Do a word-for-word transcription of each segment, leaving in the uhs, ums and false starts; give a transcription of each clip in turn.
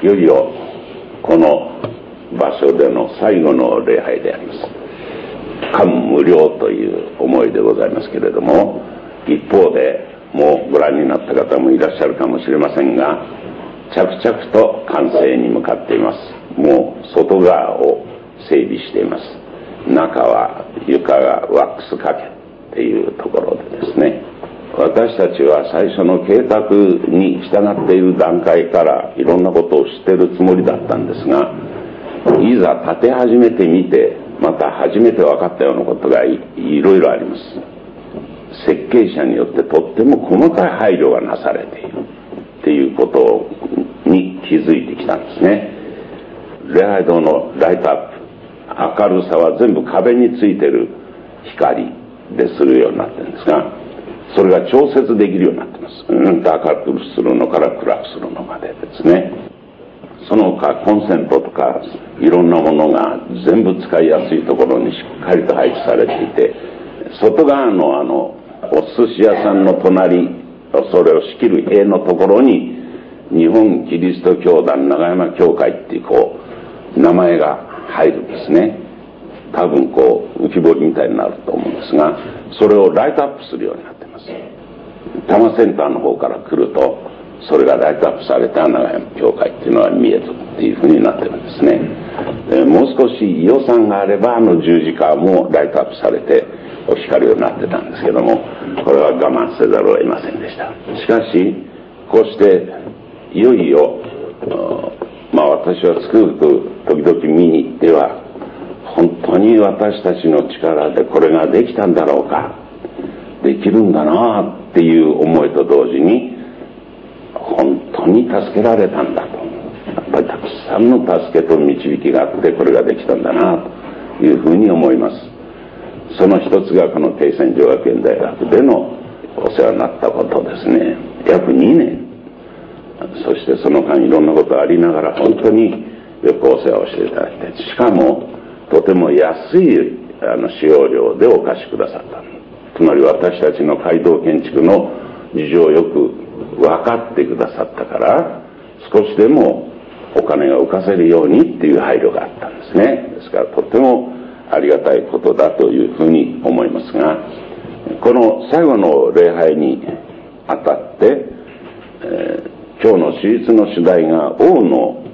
いよいよこの場所での最後の礼拝であります。感無量という思いでございますけれども、一方でもうご覧になった方もいらっしゃるかもしれませんが、着々と完成に向かっています。もう外側を整備しています。中は床がワックスかけっていうところでですね、私たちは最初の計画に従っている段階からいろんなことを知っているつもりだったんですが、いざ建て始めてみて、また初めて分かったようなことが い, いろいろあります。設計者によってとっても細かい配慮がなされているっていうことに気づいてきたんですね。礼拝堂のライトアップ、明るさは全部壁についてる光でするようになってるんですが、それが調節できるようになってます。うんと明るくするのから暗くするのまでですね。その他コンセントとかいろんなものが全部使いやすいところにしっかりと配置されていて、外側のあのお寿司屋さんの隣、それを仕切る塀のところに日本キリスト教団長山教会っていうこう名前が入るんですね。多分こう浮き彫りみたいになると思うんですが、それをライトアップするようになっています。多摩センターの方から来るとそれがライトアップされた長山教会っていうのが見えるっていうふうになってるんですね。でもう少し予算があればあの十字架もライトアップされて光るようになってたんですけども、これは我慢せざるを得ませんでした。しかしこうしていよいよまあ私はつくづく時々見に行っては、本当に私たちの力でこれができたんだろうか、できるんだなっていう思いと同時に、本当に助けられたんだと、やっぱりたくさんの助けと導きがあってこれができたんだなというふうに思います。その一つがこの恵泉女学園大学でのお世話になったことですね。約にねん、そしてその間いろんなことがありながら本当によくお世話をしていただいて、しかもとても安いあの使用料でお貸しくださった。つまり私たちの街道建築の事情をよく分かってくださったから、少しでもお金が浮かせるようにっていう配慮があったんですね。ですからとてもありがたいことだというふうに思いますが、この最後の礼拝にあたって、えー、今日の手術の主題が王の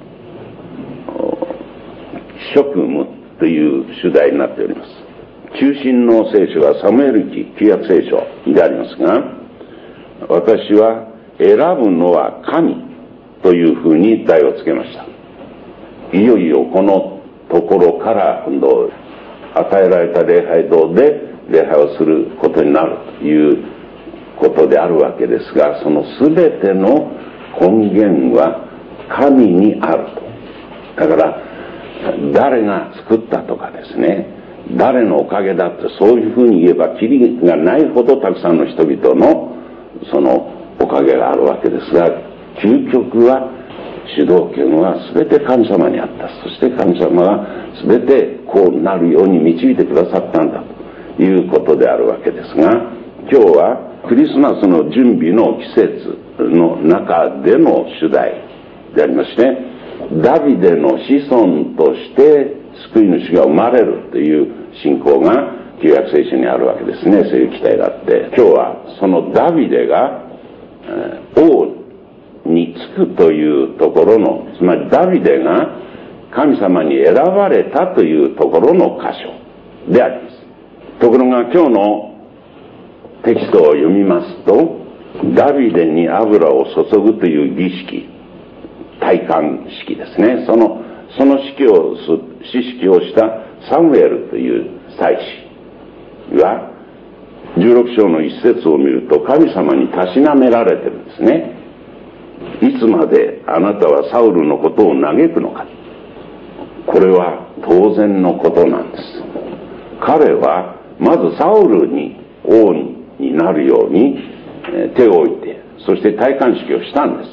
職務という主題になっております。中心の聖書はサムエル記旧約聖書でありますが、私は選ぶのは神というふうに題をつけました。いよいよこのところから今度与えられた礼拝堂で礼拝をすることになるということであるわけですが、その全ての根源は神にあると。だから誰が作ったとかですね、誰のおかげだってそういうふうに言えばキリがないほどたくさんの人々のそのおかげがあるわけですが、究極は主導権は全て神様にあった。そして神様が全てこうなるように導いてくださったんだということであるわけですが、今日はクリスマスの準備の季節の中での主題でありまして、ダビデの子孫として救い主が生まれるという信仰が旧約聖書にあるわけですね。そういう期待があって、今日はそのダビデが王につくというところの、つまりダビデが神様に選ばれたというところの箇所であります。ところが今日のテキストを読みますと、ダビデに油を注ぐという儀式、戴冠式ですね、そのその式を式をしたサムエルという祭司がじゅうろく章の一節を見ると、神様にたしなめられてるんですね。いつまであなたはサウルのことを嘆くのか。これは当然のことなんです。彼はまずサウルに王になるように手を置いて、そして戴冠式をしたんです。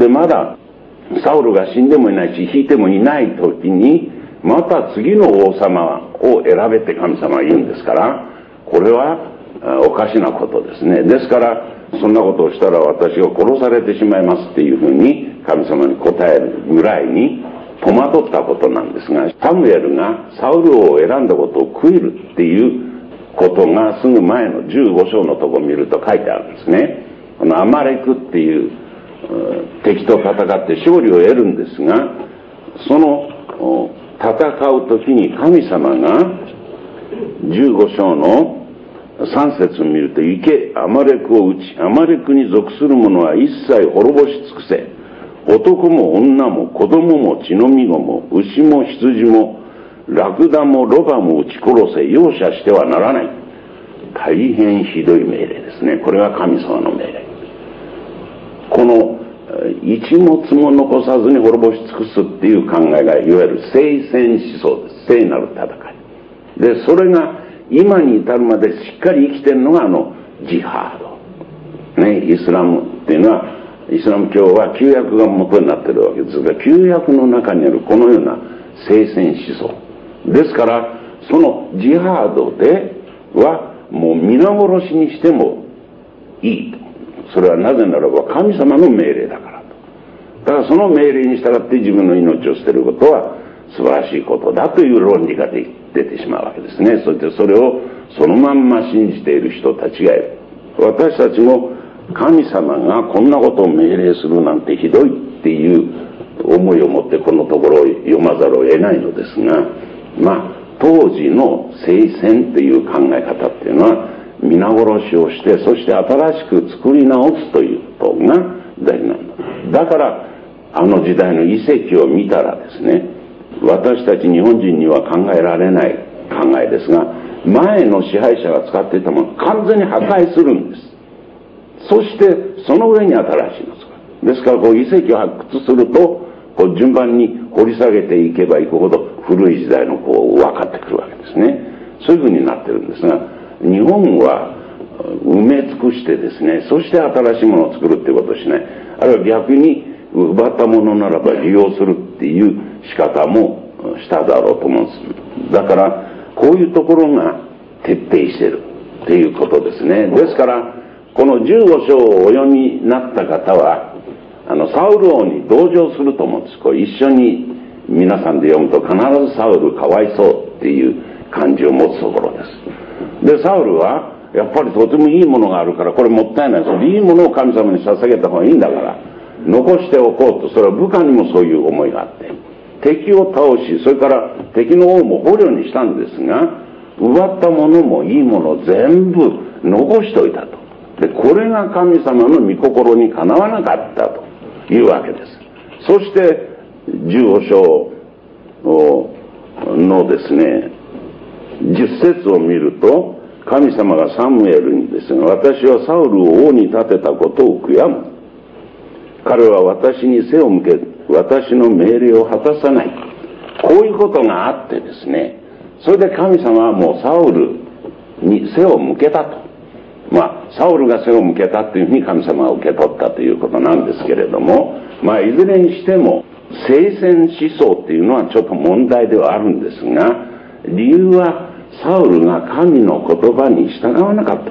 でまだサウルが死んでもいないし引いてもいない時に、また次の王様を選べって神様は言うんですから、これはおかしなことですね。ですからそんなことをしたら私が殺されてしまいますっていうふうに神様に答えるぐらいに戸惑ったことなんですが、サムエルがサウル王を選んだことを悔いるっていうことがすぐ前のじゅうご章のとこを見ると書いてあるんですね。このアマレクっていう敵と戦って勝利を得るんですが、その戦う時に神様がじゅうご章のさん節を見ると、行け、アマレクを討ち、アマレクに属する者は一切滅ぼし尽くせ。男も女も子供も血のみ子も牛も羊もラクダもロバも撃ち殺せ。容赦してはならない。大変ひどい命令ですね。これは神様の命令。この一物も残さずに滅ぼし尽くすっていう考えが、いわゆる聖戦思想です。聖なる戦いで、それが今に至るまでしっかり生きてるのがあのジハード、ね、イスラムっていうのは、イスラム教は旧約が元になってるわけですが、旧約の中にあるこのような聖戦思想ですから、そのジハードではもう皆殺しにしてもいいと。それはなぜならば神様の命令だからと。だからその命令に従って自分の命を捨てることは素晴らしいことだという論理が出てしまうわけですね。そしてそれをそのまんま信じている人たちがいる。私たちも神様がこんなことを命令するなんてひどいっていう思いを持ってこのところを読まざるを得ないのですが、まあ当時の聖戦という考え方っていうのは皆殺しをして、そして新しく作り直すということが大事なんだ。だからあの時代の遺跡を見たらですね、私たち日本人には考えられない考えですが、前の支配者が使っていたものを完全に破壊するんです。そしてその上に新しいのを作る。ですからこう遺跡を発掘すると、こう順番に掘り下げていけばいくほど古い時代のこう分かってくるわけですね。そういうふうになってるんですが、日本は埋め尽くしてですね、そして新しいものを作るっていうことをしない。あるいは逆に奪ったものならば利用するっていう仕方もしただろうと思うんです。だからこういうところが徹底しているっていうことですね。ですからこのじゅうご章をお読みになった方は、あのサウル王に同情すると思うんです。これ一緒に皆さんで読むと必ずサウルかわいそうっていう感じを持つところです。でサウルはやっぱりとてもいいものがあるからこれもったいない。そのいいものを神様に捧げた方がいいんだから残しておこうと。それは部下にもそういう思いがあって、敵を倒し、それから敵の王も捕虜にしたんですが、奪ったものもいいものを全部残しておいたと。でこれが神様の御心にかなわなかったというわけです。そしてじゅうご章のですねじゅっ節を見ると、神様がサムエルにですね、私はサウルを王に立てたことを悔やむ。彼は私に背を向け、私の命令を果たさない。こういうことがあってですね、それで神様はもうサウルに背を向けたと。まあサウルが背を向けたというふうに神様が受け取ったということなんですけれども、まあいずれにしても聖戦思想っていうのはちょっと問題ではあるんですが、理由はサウルが神の言葉に従わなかった。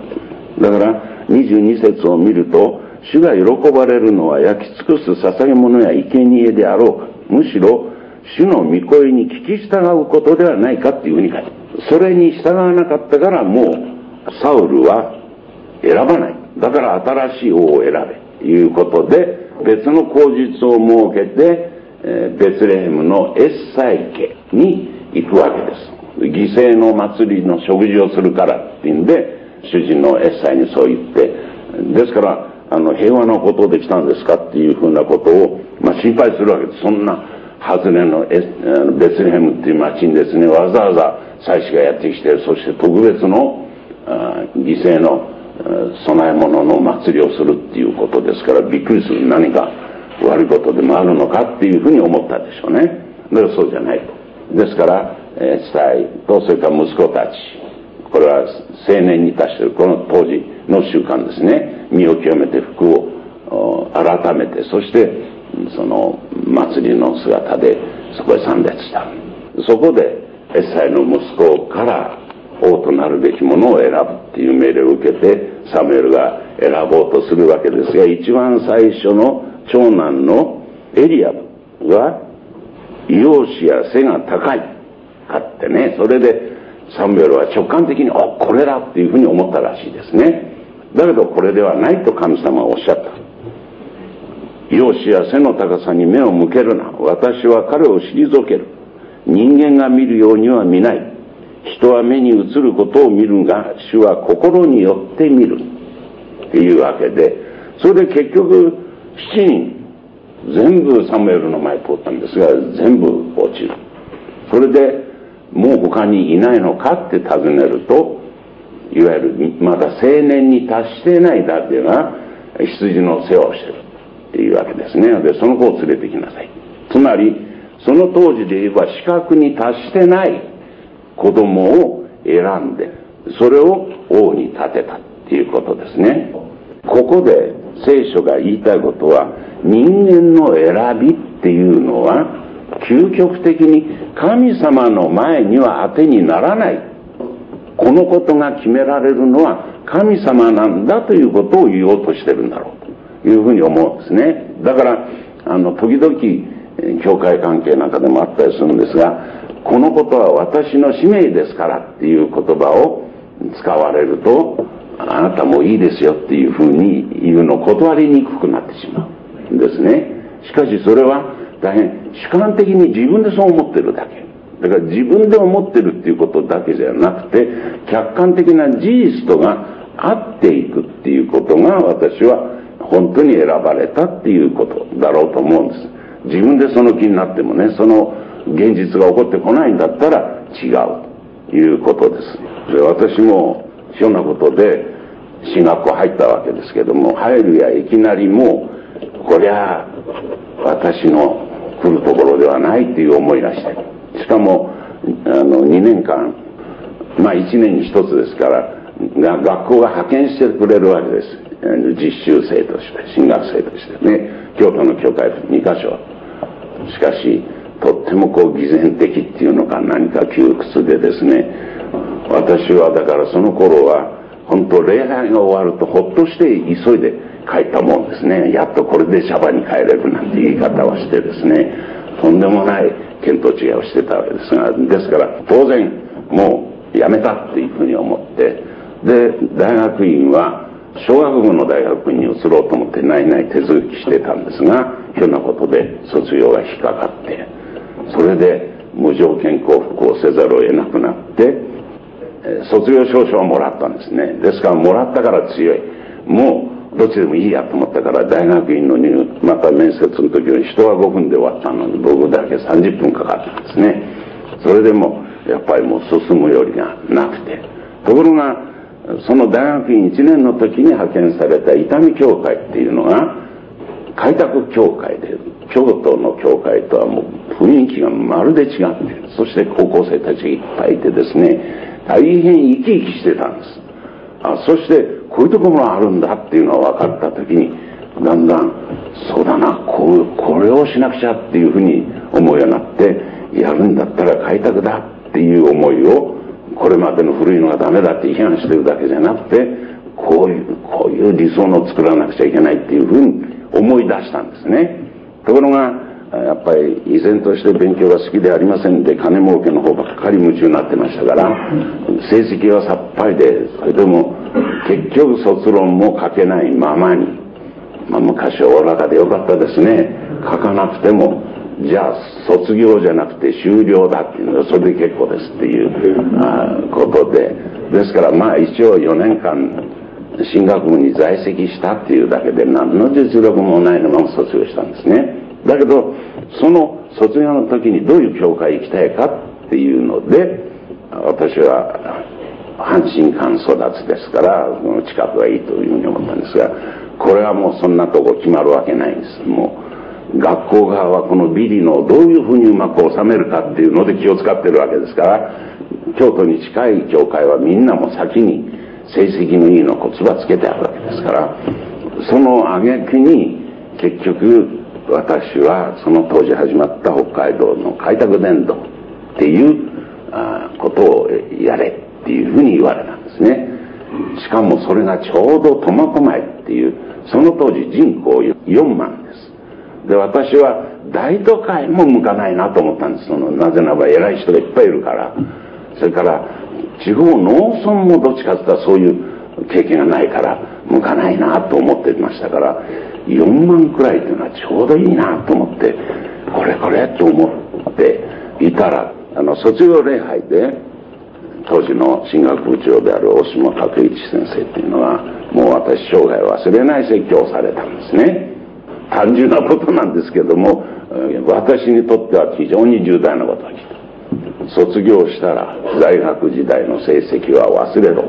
だからにじゅうに節を見ると、主が喜ばれるのは焼き尽くす捧げ物や生贄であろうか、むしろ主の御声に聞き従うことではないかっていうふうに書いて、それに従わなかったからもうサウルは選ばない。だから新しい王を選べということで、別の口実を設けて、えー、ベツレヘムのエッサイ家に行くわけです。犠牲の祭りの食事をするからっていうんで、主人のエッサイにそう言って、ですからあの平和なことで来たんですかっていうふうなことを、まあ、心配するわけです。そんな外れのエベツレヘムっていう町にですね、わざわざ祭司がやってきて、そして特別の犠牲の供え物の祭りをするっていうことですから、びっくりする。何か悪いことでもあるのかっていうふうに思ったでしょうね。だからそうじゃないと。ですからエッサイとそれから息子たち、これは青年に達しているこの当時の習慣ですね。身を清めて服を改めて、そしてその祭りの姿でそこへ参列した。そこでエッサイの息子から王となるべきものを選ぶっていう命令を受けて、サムエルが選ぼうとするわけですが、一番最初の長男のエリアは容姿や背が高いかってね、それでサムエルは直感的に、あ、これだっていうふうに思ったらしいですね。だけどこれではないと神様はおっしゃった。容姿や背の高さに目を向けるな。私は彼を退ける。人間が見るようには見ない。人は目に映ることを見るが、主は心によって見る。っていうわけで、それで結局しちにん全部サムエルの前通ったんですが、全部落ちる。それでもう他にいないのかって尋ねると、いわゆるまだ青年に達していないだけが羊の世話をしてるっていうわけですね。でその子を連れてきなさい。つまりその当時で言えば資格に達してない子供を選んで、それを王に立てたっていうことですね。ここで聖書が言いたいことは、人間の選びっていうのは究極的に神様の前には当てにならない。このことが決められるのは神様なんだということを言おうとしてるんだろうというふうに思うんですね。だからあの時々教会関係なんかでもあったりするんですが、このことは私の使命ですからっていう言葉を使われると、あなたもいいですよっていうふうに言うのを断りにくくなってしまうんですね。しかしそれは大変主観的に自分でそう思ってるだけ。だから自分で思ってるっていうことだけじゃなくて、客観的な事実とが合っていくっていうことが、私は本当に選ばれたっていうことだろうと思うんです。自分でその気になってもね、その現実が起こってこないんだったら違うということです。で、私もひょんなことで進学校入ったわけですけども、入るやいきなりもうこりゃ私の来るところではないっていう思いがして、しかもあのにねんかん、まあいちねんにひとつですからが学校が派遣してくれるわけです。実習生として、進学生としてね、京都の教会にかしょ。しかしとってもこう偽善的っていうのか何か窮屈でですね、私はだからその頃は本当礼拝が終わるとほっとして急いで帰ったもんですね。やっとこれでシャバに帰れるなんて言い方をしてですね、とんでもない見当違いをしてたわけですが、ですから当然もうやめたっていうふうに思って、で大学院は小学部の大学院に移ろうと思って内々手続きしてたんですが、ひょんなことで卒業が引っかかって、それで無条件降伏をせざるを得なくなって、卒業証書をもらったんですね。ですからもらったから強い、もうどっちでもいいやと思ったから、大学院の入また面接の時に人はごふんで終わったのに僕だけさんじゅっぷんかかったんですね。それでもやっぱりもう進むよりがなくて、ところがその大学院いちねんの時に派遣された伊丹教会っていうのが開拓教会で、京都の教会とはもう雰囲気がまるで違って、そして高校生たちがいっぱいいてですね、大変生き生きしてたんです。あ、そしてこういうところがあるんだっていうのが分かった時に、だんだんそうだな、こうこれをしなくちゃっていうふうに思うようになって、やるんだったら開拓だっていう思いを、これまでの古いのがダメだって批判してるだけじゃなくて、こういうこういう理想のを作らなくちゃいけないっていうふうに思い出したんですね。ところがやっぱり依然として勉強が好きでありませんで、金儲けの方ばっかり夢中になってましたから、成績はさっぱりで、それでも結局卒論も書けないままに、まあ、昔はおおらかでよかったですね。書かなくてもじゃあ卒業じゃなくて修了だっていうのはそれで結構ですっていうことで、ですからまあ一応よねんかん進学部に在籍したっていうだけで何の実力もないのまま卒業したんですね。だけどその卒業の時にどういう教会行きたいかっていうので、私は阪神間育ちですからこの近くがいいというふうに思ったんですが、これはもうそんなとこ決まるわけないんです。もう学校側はこのビリのをどういうふうにうまく収めるかっていうので気を使ってるわけですから、京都に近い教会はみんなも先に成績のいいのをつばつけてあるわけですから、その挙句に結局私はその当時始まった北海道の開拓伝道っていうことをやれっていうふうに言われたんですね。しかもそれがちょうど苫小牧っていう、その当時人口よんまんです。 で、私は大都会も向かないなと思ったんです。そのなぜならば偉い人がいっぱいいるから。それから地方農村もどっちかというとそういう経験がないから向かないなと思っていましたから、よんまんくらいというのはちょうどいいなと思って、これこれと思っていたら、あの卒業礼拝で当時の進学部長である大島拓一先生っていうのは、もう私生涯忘れない説教をされたんですね。単純なことなんですけども、私にとっては非常に重大なことが来た。卒業したら大学時代の成績は忘れろ。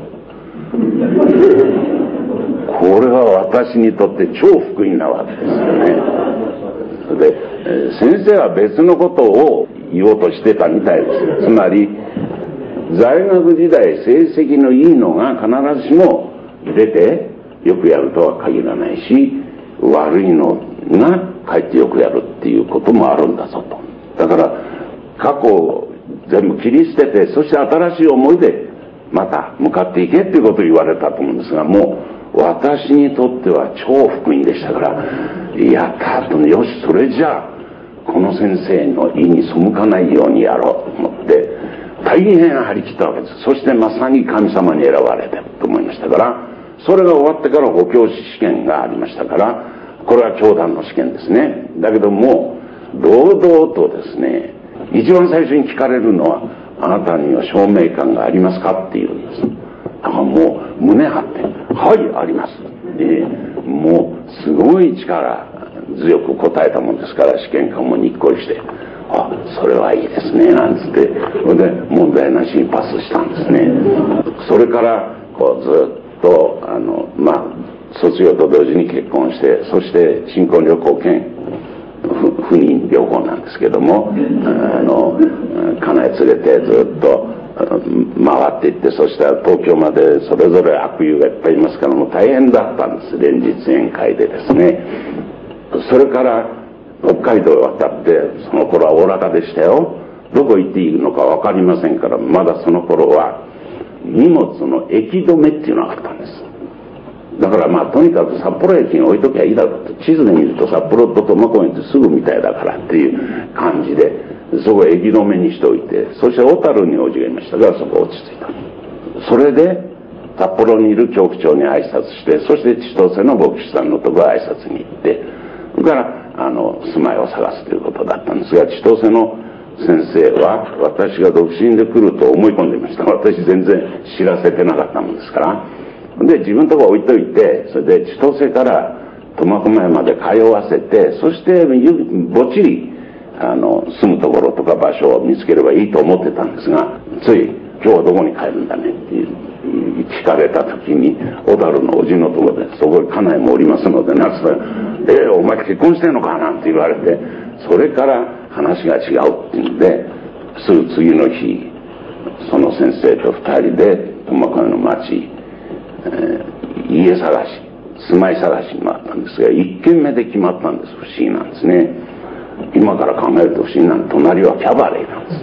これは私にとって超福音なわけですよね。で、先生は別のことを言おうとしてたみたいです。つまり在学時代成績のいいのが必ずしも出てよくやるとは限らないし、悪いのがかえってよくやるっていうこともあるんだぞと。だから過去を全部切り捨てて、そして新しい思いでまた向かっていけっていうことを言われたと思うんですが、もう私にとっては超福音でしたから、やった後によし、それじゃあこの先生の意に背かないようにやろうと思って大変張り切ったわけです。そしてまさに神様に選ばれたと思いましたから、それが終わってからご教師試験がありましたから、これは教団の試験ですね。だけども堂々とですね、一番最初に聞かれるのは、あなたには証明感がありますかって言うんです。だからもう胸張って、はいあります、えー、もうすごい力強く答えたもんですから、試験官もにっこりして、あ、それはいいですねなんつって、それで問題なしにパスしたんですね。それからこうずっとあのまあ卒業と同時に結婚して、そして新婚旅行兼不妊療法なんですけども、あの家内連れてずっと回っていって、そしたら東京までそれぞれ悪友がいっぱいいますから、もう大変だったんです。連日宴会でですね。それから北海道へ渡って、その頃はおおらかでしたよ。どこ行っていいのか分かりませんから、まだその頃は荷物の駅止めっていうのがあったんです。だからまあとにかく札幌駅に置いときゃいいだろうと。地図で見ると札幌と苫小牧ってすぐみたいだからっていう感じで、そこを駅止めにしておいて、そして小樽におじがいましたから、そこ落ち着いた。それで札幌にいる教区長に挨拶して、そして千歳の牧師さんのところへ挨拶に行って、それからあの住まいを探すということだったんですが、千歳の先生は私が独身で来ると思い込んでいました。私全然知らせてなかったもんですから。で自分のところ置いといて、それで千歳から苫小牧まで通わせて、そしてぼっちりあの住むところとか場所を見つければいいと思ってたんですが、つい今日はどこに帰るんだねっていう聞かれた時に、小樽のおじのところで、そこに家内もおりますので、なんつったら「えー、お前結婚してんのか?」なんて言われて、それから話が違うっていうんで、すぐ次の日その先生と二人で苫小牧の町、えー、家探し住まい探しに回ったんですが、一軒目で決まったんです。不思議なんですね。今から考えると不思議なの、隣はキャバレーなんです。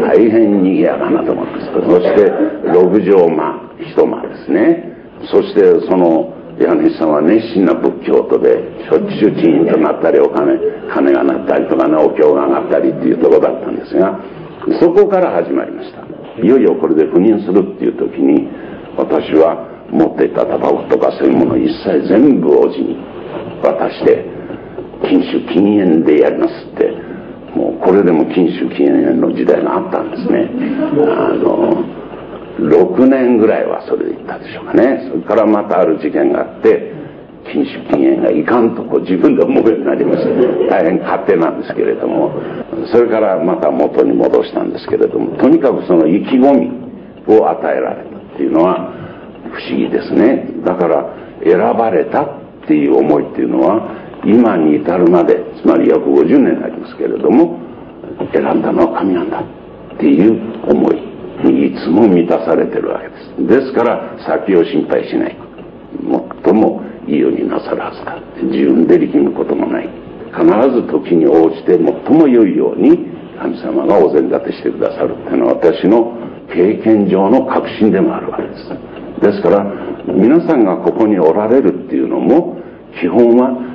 大変にぎやかなところです。そして六畳間一間ですね。そしてその家主さんは熱心な仏教徒で、しょっちゅうチーンとなったり、お金金が鳴ったりとかね、お経が上がったりっていうところだったんですが、そこから始まりました。いよいよこれで赴任するっていう時に、私は持っていたタバコとかそういうものを一切全部おじに渡して、禁酒禁煙でやりますって、もうこれでも禁酒禁煙の時代があったんですね。あのろくねんぐらいはそれでいったでしょうかね。それからまたある事件があって、禁酒禁煙がいかんとこう自分で思うようになりました。大変勝手なんですけれども、それからまた元に戻したんですけれども、とにかくその意気込みを与えられたっていうのは不思議ですね。だから選ばれたっていう思いっていうのは今に至るまで、つまり約ごじゅうねんになりますけれども、選んだのは神なんだっていう思いにいつも満たされてるわけです。ですから先を心配しない、最もいいようになさるはずだ、自分で力むこともない、必ず時に応じて最も良いように神様がお膳立てしてくださるっていうのは私の経験上の確信でもあるわけです。ですから皆さんがここにおられるっていうのも基本は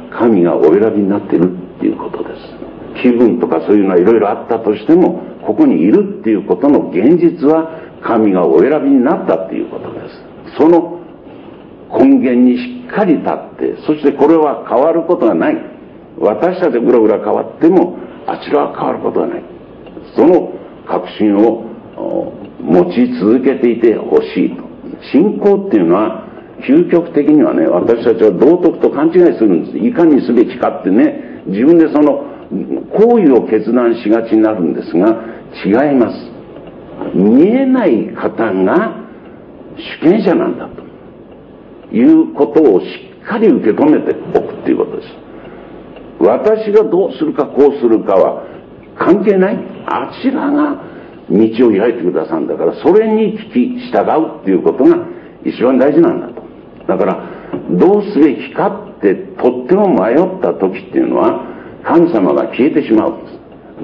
神がお選びになっているっていうことです。気分とかそういうのはいろいろあったとしても、ここにいるっていうことの現実は神がお選びになったっていうことです。その根源にしっかり立って、そしてこれは変わることがない。私たちぐらぐら変わってもあちらは変わることがない。その確信を持ち続けていてほしいと。信仰っていうのは究極的にはね、私たちは道徳と勘違いするんです。いかにすべきかってね、自分でその行為を決断しがちになるんですが、違います。見えない方が主権者なんだということをしっかり受け止めておくっていうことです。私がどうするかこうするかは関係ない。あちらが道を開いてくださるんだから、それに聞き従うっていうことが一番大事なんだと。だからどうすべきかってとっても迷った時っていうのは神様が消えてしまうんです。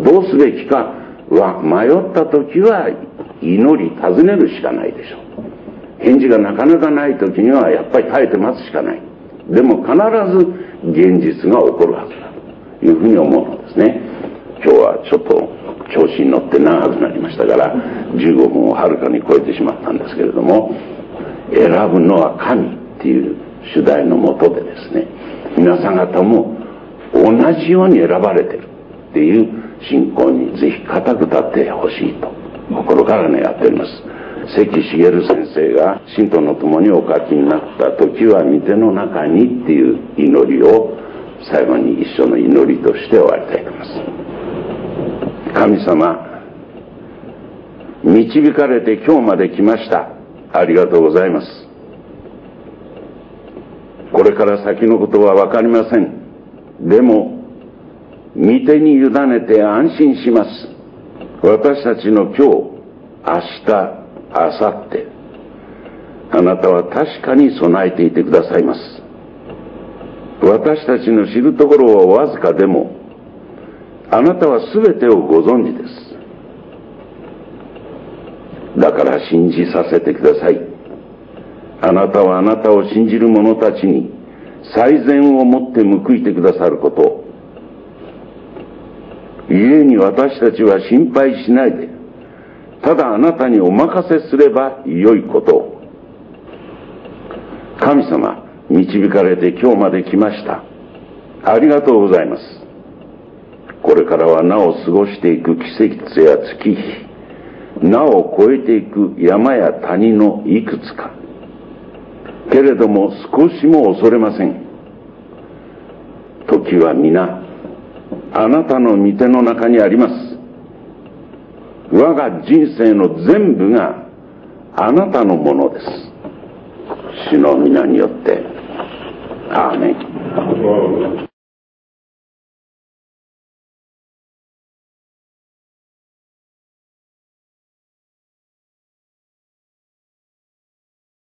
どうすべきかは迷った時は祈り尋ねるしかないでしょう。返事がなかなかない時にはやっぱり耐えて待つしかない。でも必ず現実が起こるはずだというふうに思うのですね。今日はちょっと調子に乗って長くなりましたからじゅうごふんをはるかに超えてしまったんですけれども、選ぶのは神っていう主題のもとでですね、皆さん方も同じように選ばれてるっていう信仰にぜひ固く立ってほしいと心から願っております。関茂先生が信徒の共にお書きになった時は御手の中にっていう祈りを最後に一緒の祈りとして終わりたいと思います。神様、導かれて今日まで来ました。ありがとうございます。これから先のことは分かりません。でも御手に委ねて安心します。私たちの今日、明日、明後日、あなたは確かに備えていてくださいます。私たちの知るところはわずかでもあなたは全てをご存知です。だから信じさせてください。あなたはあなたを信じる者たちに最善をもって報いてくださること。故に私たちは心配しないで、ただあなたにお任せすればよいことを。神様、導かれて今日まで来ました。ありがとうございます。これからはなお過ごしていく季節や月日、なお越えていく山や谷のいくつか。けれども少しも恐れません。時は皆あなたの御手の中にあります。我が人生の全部があなたのものです。主の皆によってアーメン。